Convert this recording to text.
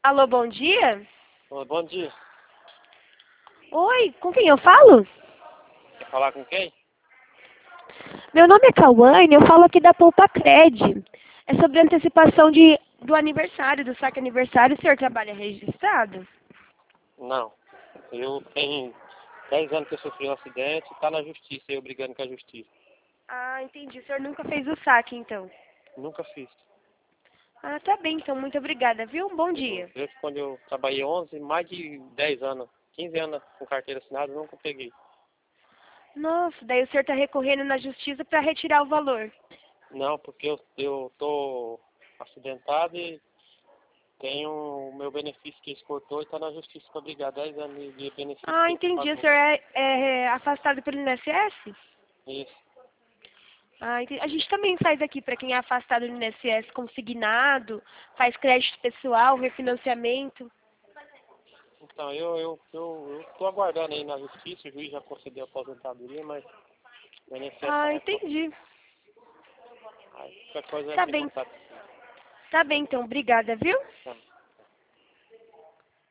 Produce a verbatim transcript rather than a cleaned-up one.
Alô, bom dia? Ô, bom dia. Oi, com quem eu falo? Quer falar com quem? Meu nome é Cauane, eu falo aqui da Poupa Cred. É sobre antecipação de, do aniversário, do saque aniversário. O senhor trabalha registrado? Não. Eu tenho dez anos que eu sofri um acidente e tá na justiça, eu brigando com a justiça. Ah, entendi. O senhor nunca fez o saque, então. Nunca fiz. Ah, tá bem, então. Muito obrigada, viu? Um bom Eu, dia. desde quando eu trabalhei onze, mais de dez anos, quinze anos com carteira assinada, eu nunca peguei. Nossa, daí o senhor está recorrendo na justiça para retirar o valor. Não, porque eu, eu tô acidentado e tenho o meu benefício que eles cortou e tá na justiça para brigar dez anos de de benefício Ah, que eles entendi. O pagou. senhor é, é afastado pelo I N S S? Isso. Ah, entendi. A gente também faz aqui para quem é afastado do I N S S consignado, faz crédito pessoal, refinanciamento. Então, eu, eu, eu, eu tô aguardando aí na justiça, o juiz já concedeu a aposentadoria, mas o I N S S tá Ah, reclamando. entendi. Aí, qualquer coisa Tá entra em bem. contato. Tá bem, então. Obrigada, viu? Tá.